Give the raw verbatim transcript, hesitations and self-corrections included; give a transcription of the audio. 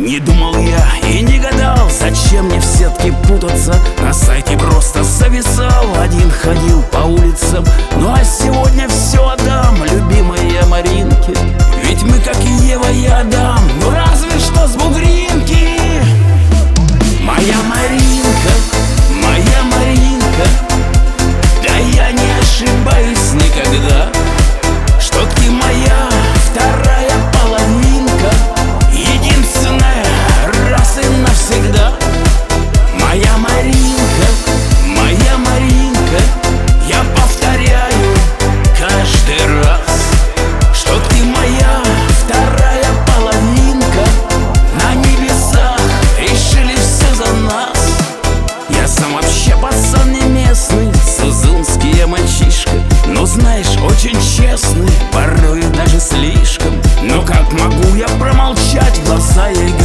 Не думал я и не гадал, зачем мне в сетке путаться. На сайте просто зависал, один ходил по улицам. Ну а сегодня все отдам любимой Маринке. Ведь мы как Ева и Адам, ну разве что с бугринки. Моя Маринка, моя Маринка, да я не ошибаюсь никогда, что ты моя вторая половинка, единственная раз и навсегда. Моя Маринка, моя Маринка, я повторяю каждый раз, что ты моя вторая половинка. На небесах решили все за нас. Я сам вообще пацан не местный, сузунский я мальчишка, но знаешь, очень честный, порой даже слишком. Но как могу я промолчать, в глаза ей